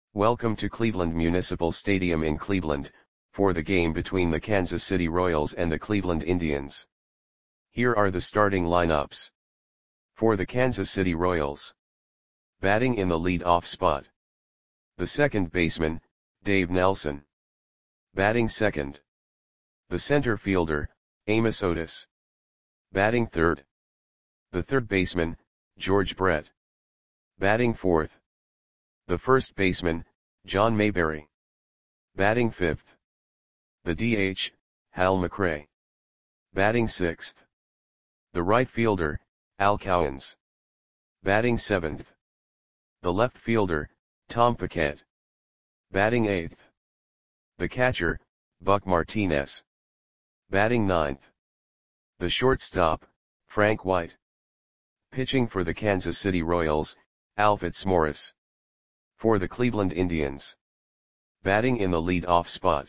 Welcome to Cleveland Municipal Stadium in Cleveland, for the game between the Kansas City Royals and the Cleveland Indians. Here are the starting lineups. For the Kansas City Royals. Batting in the lead-off spot. The second baseman, Dave Nelson. Batting second. The center fielder, Amos Otis. Batting third. The third baseman, George Brett. Batting fourth. The first baseman, John Mayberry. Batting fifth. The DH, Hal McRae. Batting sixth. The right fielder, Al Cowens. Batting seventh. The left fielder, Tom Paquette. Batting eighth. The catcher, Buck Martinez. Batting ninth. The shortstop, Frank White. Pitching for the Kansas City Royals, Al Fitzmaurice. For the Cleveland Indians. Batting in the lead-off spot.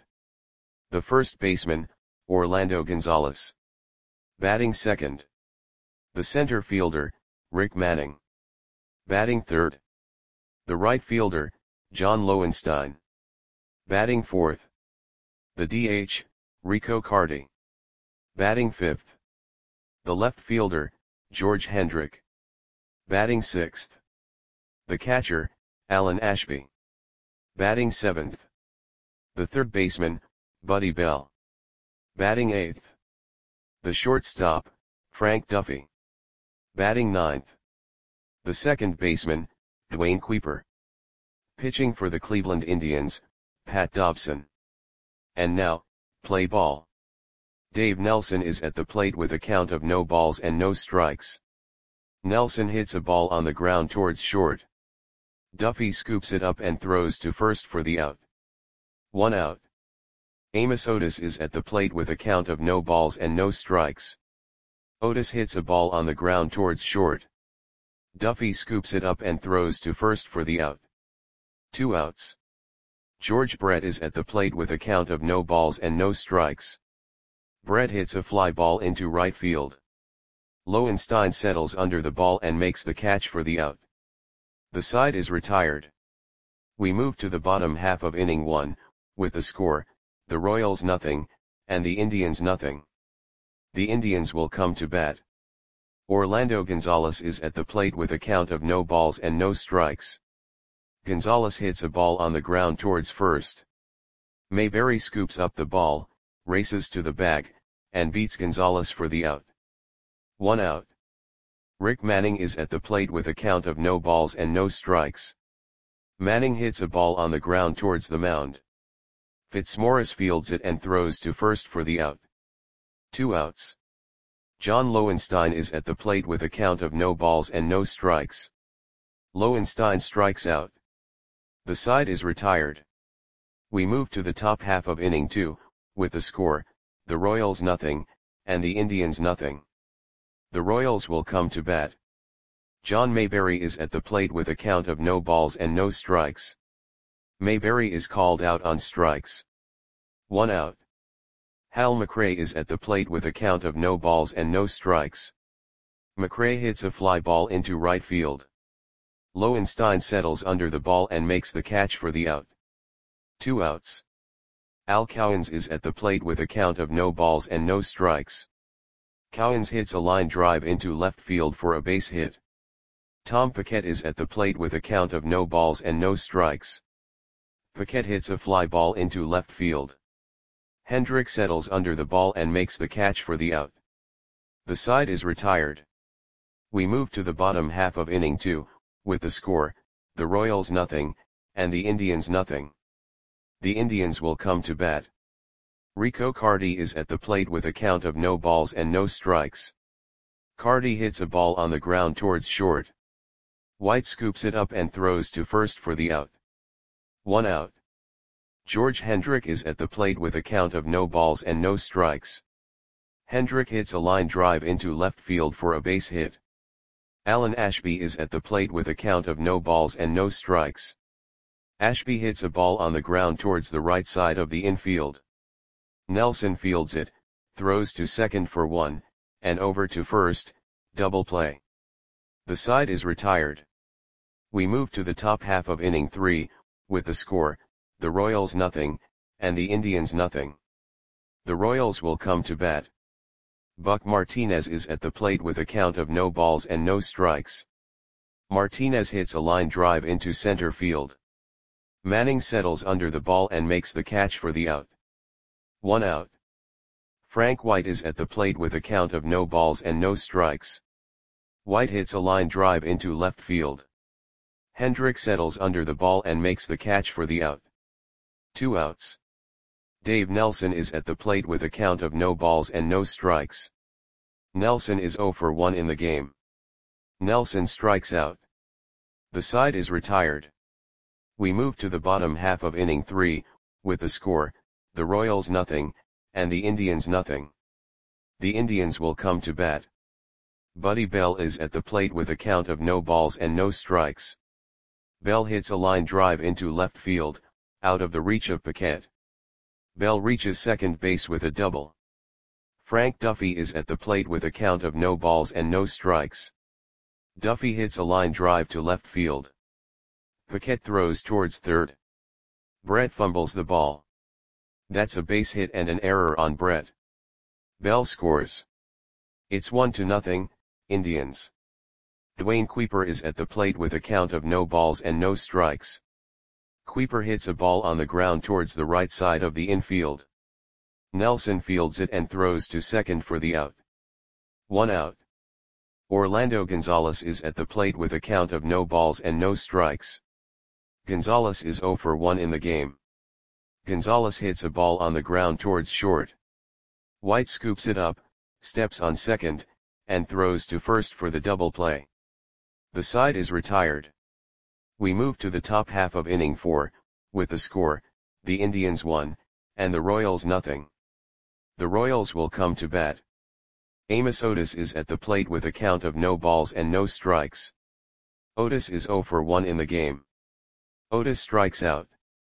The first baseman, Orlando Gonzalez. Batting second. The center fielder, Rick Manning. Batting third. The right fielder, John Lowenstein. Batting fourth. The DH, Rico Carty. Batting fifth. The left fielder, George Hendrick. Batting sixth. The catcher, Alan Ashby. Batting seventh. The third baseman, Buddy Bell. Batting eighth. The shortstop, Frank Duffy. Batting ninth. The second baseman, Dwayne Kuiper. Pitching for the Cleveland Indians, Pat Dobson. And now, play ball. Dave Nelson is at the plate with a count of no balls and no strikes. Nelson hits a ball on the ground towards short. Duffy scoops it up and throws to first for the out. 1 out. Amos Otis is at the plate with a count of no balls and no strikes. Otis hits a ball on the ground towards short. Duffy scoops it up and throws to first for the out. 2 outs. George Brett is at the plate with a count of no balls and no strikes. Brett hits a fly ball into right field. Lowenstein settles under the ball and makes the catch for the out. The side is retired. We move to the bottom half of inning 1, with the score, the Royals nothing, and the Indians nothing. The Indians will come to bat. Orlando Gonzalez is at the plate with a count of no balls and no strikes. Gonzalez hits a ball on the ground towards first. Mayberry scoops up the ball, races to the bag, and beats Gonzalez for the out. 1 out. Rick Manning is at the plate with a count of no balls and no strikes. Manning hits a ball on the ground towards the mound. Fitzmaurice fields it and throws to first for the out. 2 outs. John Lowenstein is at the plate with a count of no balls and no strikes. Lowenstein strikes out. The side is retired. We move to the top half of inning 2, with the score, the Royals nothing, and the Indians nothing. The Royals will come to bat. John Mayberry is at the plate with a count of no balls and no strikes. Mayberry is called out on strikes. 1 out. Hal McRae is at the plate with a count of no balls and no strikes. McRae hits a fly ball into right field. Lowenstein settles under the ball and makes the catch for the out. 2 outs. Al Cowens is at the plate with a count of no balls and no strikes. Cowens hits a line drive into left field for a base hit. Tom Paquette is at the plate with a count of no balls and no strikes. Paquette hits a fly ball into left field. Hendrick settles under the ball and makes the catch for the out. The side is retired. We move to the bottom half of inning 2, with the score, the Royals nothing, and the Indians nothing. The Indians will come to bat. Rico Carty is at the plate with a count of no balls and no strikes. Carty hits a ball on the ground towards short. White scoops it up and throws to first for the out. 1 out. George Hendrick is at the plate with a count of no balls and no strikes. Hendrick hits a line drive into left field for a base hit. Alan Ashby is at the plate with a count of no balls and no strikes. Ashby hits a ball on the ground towards the right side of the infield. Nelson fields it, throws to second for 1, and over to first, double play. The side is retired. We move to the top half of inning 3, with the score, the Royals nothing, and the Indians nothing. The Royals will come to bat. Buck Martinez is at the plate with a count of no balls and no strikes. Martinez hits a line drive into center field. Manning settles under the ball and makes the catch for the out. 1 out. Frank White is at the plate with a count of no balls and no strikes. White hits a line drive into left field. Hendrick settles under the ball and makes the catch for the out. 2 outs. Dave Nelson is at the plate with a count of no balls and no strikes. Nelson is 0 for 1 in the game. Nelson strikes out. The side is retired. We move to the bottom half of inning 3, with the score, the Royals nothing, and the Indians nothing. The Indians will come to bat. Buddy Bell is at the plate with a count of no balls and no strikes. Bell hits a line drive into left field, out of the reach of Paquette. Bell reaches second base with a double. Frank Duffy is at the plate with a count of no balls and no strikes. Duffy hits a line drive to left field. Paquette throws towards third. Brett fumbles the ball. That's a base hit and an error on Brett. Bell scores. It's 1-0, Indians. Dwayne Kuiper is at the plate with a count of no balls and no strikes. Kuiper hits a ball on the ground towards the right side of the infield. Nelson fields it and throws to second for the out. 1 out. Orlando Gonzalez is at the plate with a count of no balls and no strikes. Gonzalez is 0 for 1 in the game. Gonzalez hits a ball on the ground towards short. White scoops it up, steps on second, and throws to first for the double play. The side is retired. We move to the top half of inning 4, with the score, the Indians 1, and the Royals nothing. The Royals will come to bat. Amos Otis is at the plate with a count of no balls and no strikes. Otis is 0 for 1 in the game. Otis strikes out.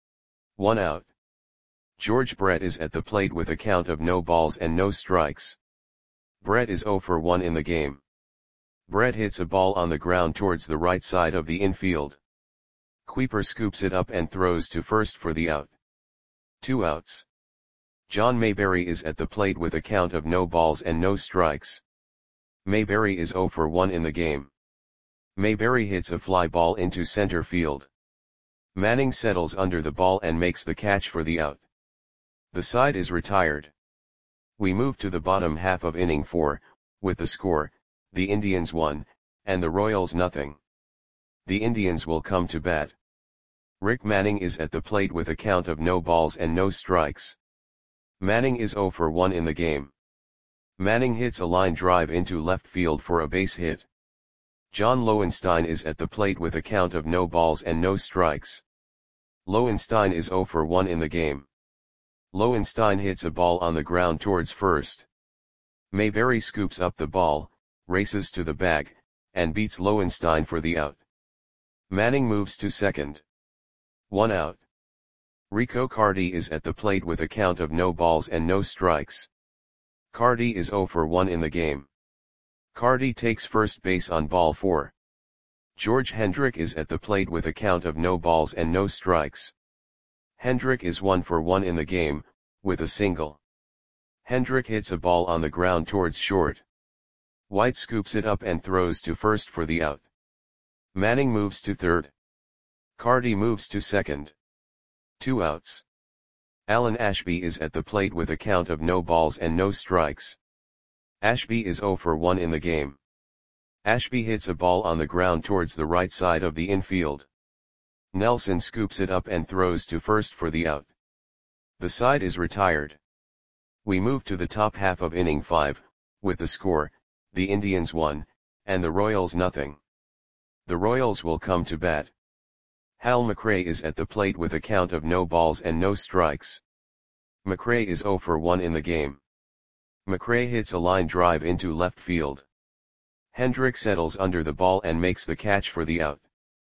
1 out. George Brett is at the plate with a count of no balls and no strikes. Brett is 0 for 1 in the game. Brett hits a ball on the ground towards the right side of the infield. Kuiper scoops it up and throws to first for the out. 2 outs. John Mayberry is at the plate with a count of no balls and no strikes. Mayberry is 0 for 1 in the game. Mayberry hits a fly ball into center field. Manning settles under the ball and makes the catch for the out. The side is retired. We move to the bottom half of inning 4, with the score, the Indians 1, and the Royals nothing. The Indians will come to bat. Rick Manning is at the plate with a count of no balls and no strikes. Manning is 0 for 1 in the game. Manning hits a line drive into left field for a base hit. John Lowenstein is at the plate with a count of no balls and no strikes. Lowenstein is 0 for 1 in the game. Lowenstein hits a ball on the ground towards first. Mayberry scoops up the ball, races to the bag, and beats Lowenstein for the out. Manning moves to second. 1 out. Rico Carty is at the plate with a count of no balls and no strikes. Carty is 0 for 1 in the game. Carty takes first base on ball 4. George Hendrick is at the plate with a count of no balls and no strikes. Hendrick is 1 for 1 in the game, with a single. Hendrick hits a ball on the ground towards short. White scoops it up and throws to first for the out. Manning moves to third. Carty moves to second. 2 outs. Alan Ashby is at the plate with a count of no balls and no strikes. Ashby is 0 for 1 in the game. Ashby hits a ball on the ground towards the right side of the infield. Nelson scoops it up and throws to first for the out. The side is retired. We move to the top half of inning 5, with the score, the Indians 1, and the Royals nothing. The Royals will come to bat. Hal McRae is at the plate with a count of no balls and no strikes. McRae is 0 for 1 in the game. McRae hits a line drive into left field. Hendrick settles under the ball and makes the catch for the out.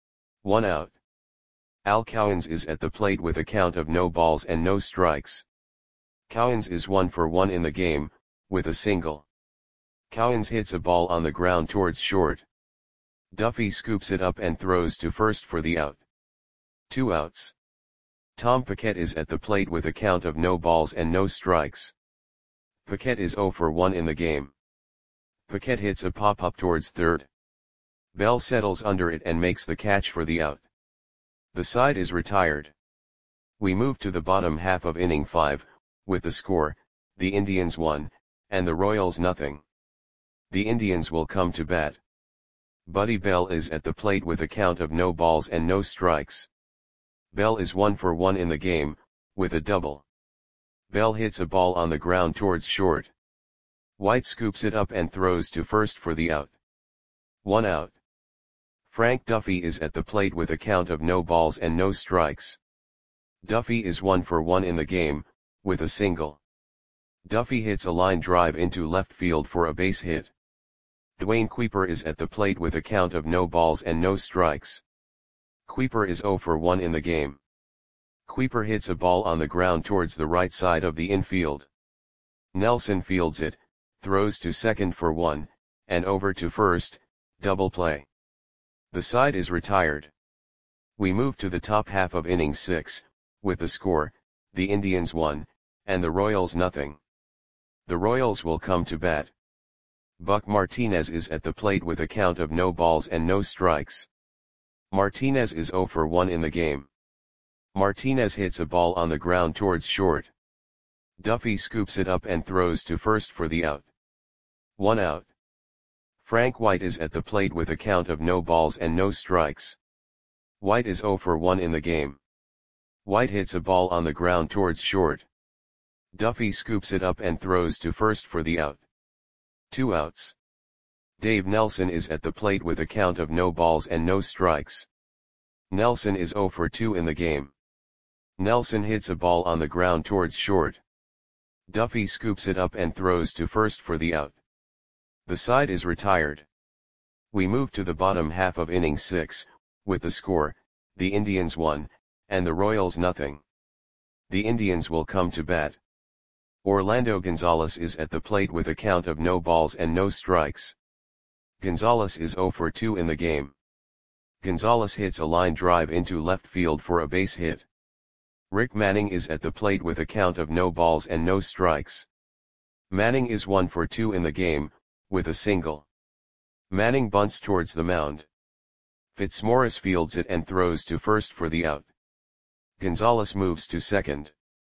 1 out. Al Cowens is at the plate with a count of no balls and no strikes. Cowens is 1 for 1 in the game, with a single. Cowens hits a ball on the ground towards short. Duffy scoops it up and throws to first for the out. 2 outs. Tom Paquette is at the plate with a count of no balls and no strikes. Paquette is 0 for 1 in the game. Paquette hits a pop-up towards third. Bell settles under it and makes the catch for the out. The side is retired. We move to the bottom half of inning 5, with the score, the Indians 1, and the Royals nothing. The Indians will come to bat. Buddy Bell is at the plate with a count of no balls and no strikes. Bell is 1 for 1 in the game, with a double. Bell hits a ball on the ground towards short. White scoops it up and throws to first for the out. 1 out. Frank Duffy is at the plate with a count of no balls and no strikes. Duffy is 1 for 1 in the game, with a single. Duffy hits a line drive into left field for a base hit. Dwayne Kuiper is at the plate with a count of no balls and no strikes. Kuiper is 0 for 1 in the game. Kuiper hits a ball on the ground towards the right side of the infield. Nelson fields it, throws to second for 1, and over to first, double play. The side is retired. We move to the top half of inning 6, with the score, the Indians 1, and the Royals nothing. The Royals will come to bat. Buck Martinez is at the plate with a count of no balls and no strikes. Martinez is 0 for 1 in the game. Martinez hits a ball on the ground towards short. Duffy scoops it up and throws to first for the out. 1 out. Frank White is at the plate with a count of no balls and no strikes. White is 0 for 1 in the game. White hits a ball on the ground towards short. Duffy scoops it up and throws to first for the out. 2 outs. Dave Nelson is at the plate with a count of no balls and no strikes. Nelson is 0 for 2 in the game. Nelson hits a ball on the ground towards short. Duffy scoops it up and throws to first for the out. The side is retired. We move to the bottom half of inning 6, with the score, the Indians 1, and the Royals nothing. The Indians will come to bat. Orlando Gonzalez is at the plate with a count of no balls and no strikes. Gonzalez is 0 for 2 in the game. Gonzalez hits a line drive into left field for a base hit. Rick Manning is at the plate with a count of no balls and no strikes. Manning is 1 for 2 in the game, with a single. Manning bunts towards the mound. Fitzmaurice fields it and throws to first for the out. Gonzalez moves to second.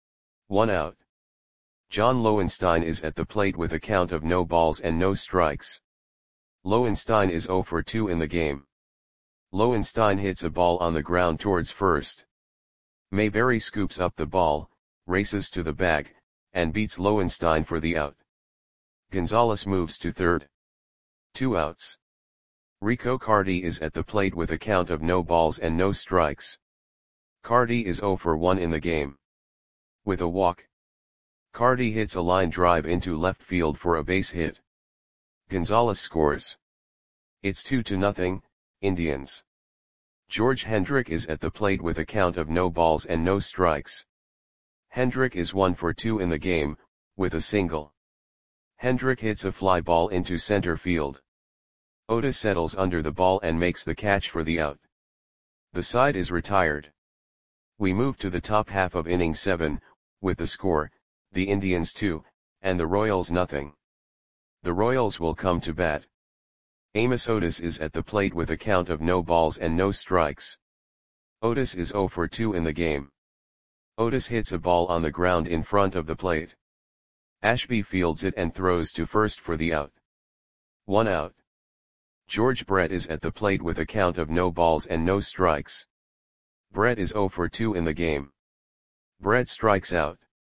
1 out. John Lowenstein is at the plate with a count of no balls and no strikes. Lowenstein is 0 for 2 in the game. Lowenstein hits a ball on the ground towards first. Mayberry scoops up the ball, races to the bag, and beats Lowenstein for the out. Gonzalez moves to third. 2 outs. Rico Carty is at the plate with a count of no balls and no strikes. Carty is 0 for 1 in the game. With a walk. Carty hits a line drive into left field for a base hit. Gonzalez scores. It's 2-0, Indians. George Hendrick is at the plate with a count of no balls and no strikes. Hendrick is 1 for 2 in the game, with a single. Hendrick hits a fly ball into center field. Otis settles under the ball and makes the catch for the out. The side is retired. We move to the top half of inning 7, with the score, the Indians 2, and the Royals nothing. The Royals will come to bat. Amos Otis is at the plate with a count of no balls and no strikes. Otis is 0 for 2 in the game. Otis hits a ball on the ground in front of the plate. Ashby fields it and throws to first for the out. 1 out. George Brett is at the plate with a count of no balls and no strikes. Brett is 0 for 2 in the game. Brett strikes out.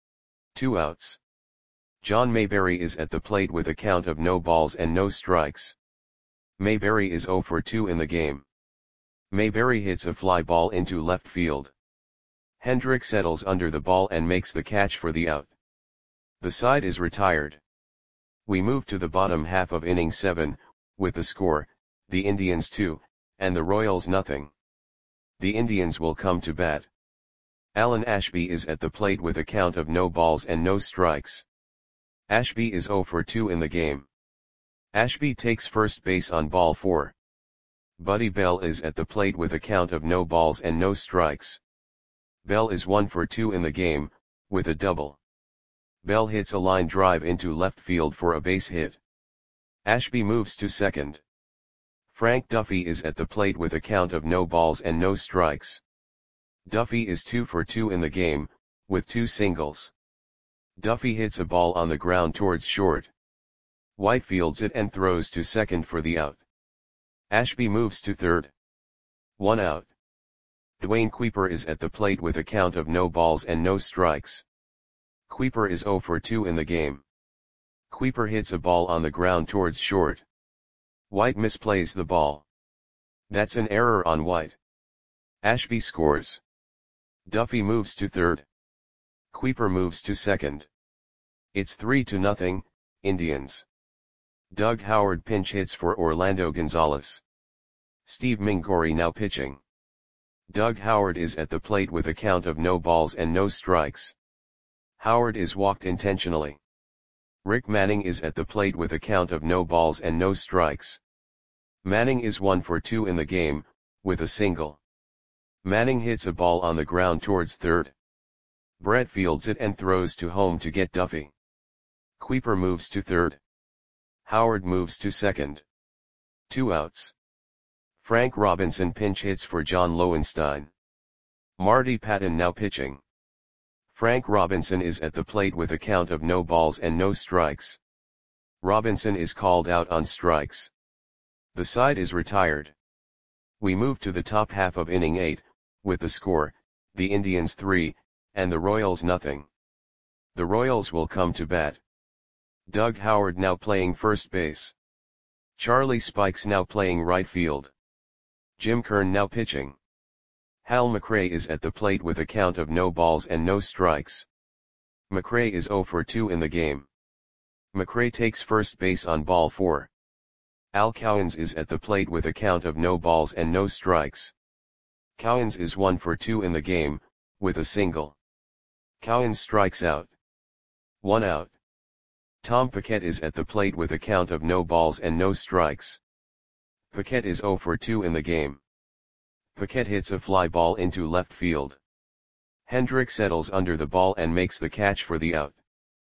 2 outs. John Mayberry is at the plate with a count of no balls and no strikes. Mayberry is 0 for 2 in the game. Mayberry hits a fly ball into left field. Hendrick settles under the ball and makes the catch for the out. The side is retired. We move to the bottom half of inning 7, with the score, the Indians 2, and the Royals nothing. The Indians will come to bat. Alan Ashby is at the plate with a count of no balls and no strikes. Ashby is 0 for 2 in the game. Ashby takes first base on ball 4. Buddy Bell is at the plate with a count of no balls and no strikes. Bell is 1 for 2 in the game, with a double. Bell hits a line drive into left field for a base hit. Ashby moves to second. Frank Duffy is at the plate with a count of no balls and no strikes. Duffy is 2 for 2 in the game, with 2 singles. Duffy hits a ball on the ground towards short. White fields it and throws to second for the out. Ashby moves to third. 1 out. Dwayne Kuiper is at the plate with a count of no balls and no strikes. Kuiper is 0 for 2 in the game. Kuiper hits a ball on the ground towards short. White misplays the ball. That's an error on White. Ashby scores. Duffy moves to third. Kuiper moves to second. It's 3-0, Indians. Doug Howard pinch hits for Orlando Gonzalez. Steve Mingori now pitching. Doug Howard is at the plate with a count of no balls and no strikes. Howard is walked intentionally. Rick Manning is at the plate with a count of no balls and no strikes. Manning is 1 for 2 in the game, with a single. Manning hits a ball on the ground towards third. Brett fields it and throws to home to get Duffy. Kuiper moves to third. Howard moves to second. 2 outs. Frank Robinson pinch hits for John Lowenstein. Marty Patton now pitching. Frank Robinson is at the plate with a count of no balls and no strikes. Robinson is called out on strikes. The side is retired. We move to the top half of inning 8, with the score, the Indians 3, and the Royals nothing. The Royals will come to bat. Doug Howard now playing first base. Charlie Spikes now playing right field. Jim Kern now pitching. Hal McRae is at the plate with a count of no balls and no strikes. McRae is 0 for 2 in the game. McRae takes first base on ball 4. Al Cowens is at the plate with a count of no balls and no strikes. Cowens is 1 for 2 in the game, with a single. Cowens strikes out. 1 out. Tom Paquette is at the plate with a count of no balls and no strikes. Paquette is 0 for 2 in the game. Paquette hits a fly ball into left field. Hendrick settles under the ball and makes the catch for the out.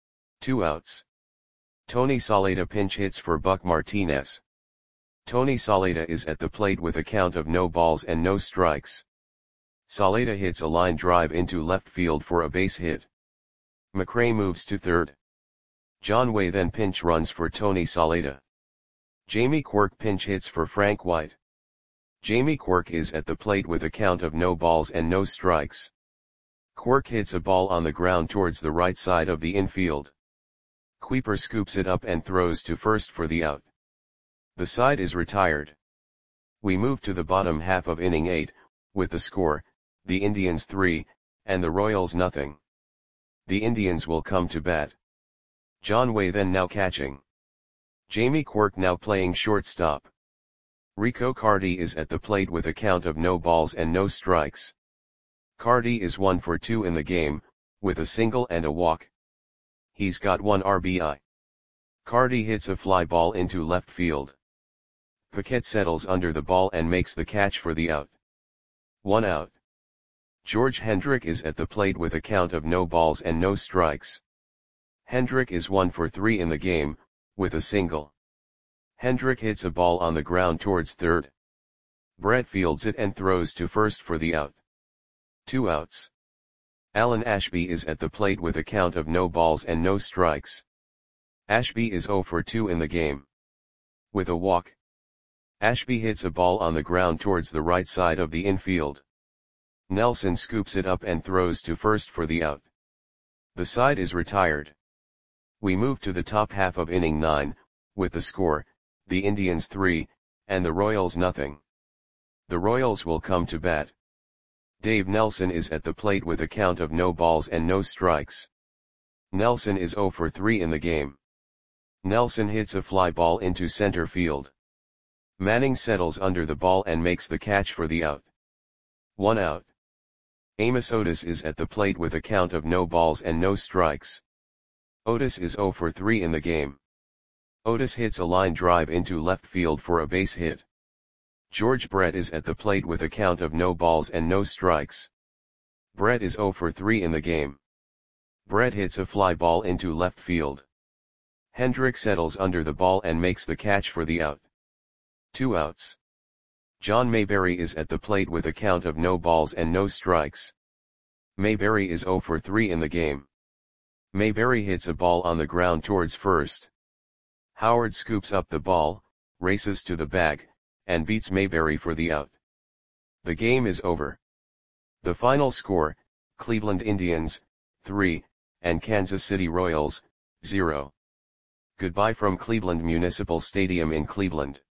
2 outs. Tony Saleta pinch hits for Buck Martinez. Tony Saleta is at the plate with a count of no balls and no strikes. Saleta hits a line drive into left field for a base hit. McRae moves to third. John Way then pinch runs for Tony Saleta. Jamie Quirk pinch hits for Frank White. Jamie Quirk is at the plate with a count of no balls and no strikes. Quirk hits a ball on the ground towards the right side of the infield. Kuiper scoops it up and throws to first for the out. The side is retired. We move to the bottom half of inning 8, with the score, the Indians 3, and the Royals nothing. The Indians will come to bat. John Way then now catching. Jamie Quirk now playing shortstop. Rico Carty is at the plate with a count of no balls and no strikes. Carty is 1 for 2 in the game, with a single and a walk. He's got 1 RBI. Carty hits a fly ball into left field. Paquette settles under the ball and makes the catch for the out. 1 out. George Hendrick is at the plate with a count of no balls and no strikes. Hendrick is 1 for 3 in the game, with a single. Hendrick hits a ball on the ground towards third. Brett fields it and throws to first for the out. 2 outs. Alan Ashby is at the plate with a count of no balls and no strikes. Ashby is 0 for 2 in the game. With a walk. Ashby hits a ball on the ground towards the right side of the infield. Nelson scoops it up and throws to first for the out. The side is retired. We move to the top half of inning 9, with the score, the Indians 3, and the Royals nothing. The Royals will come to bat. Dave Nelson is at the plate with a count of no balls and no strikes. Nelson is 0 for 3 in the game. Nelson hits a fly ball into center field. Manning settles under the ball and makes the catch for the out. 1 out. Amos Otis is at the plate with a count of no balls and no strikes. Otis is 0 for 3 in the game. Otis hits a line drive into left field for a base hit. George Brett is at the plate with a count of no balls and no strikes. Brett is 0 for 3 in the game. Brett hits a fly ball into left field. Hendrick settles under the ball and makes the catch for the out. 2 outs. John Mayberry is at the plate with a count of no balls and no strikes. Mayberry is 0 for 3 in the game. Mayberry hits a ball on the ground towards first. Howard scoops up the ball, races to the bag, and beats Mayberry for the out. The game is over. The final score, Cleveland Indians, 3, and Kansas City Royals, 0. Goodbye from Cleveland Municipal Stadium in Cleveland.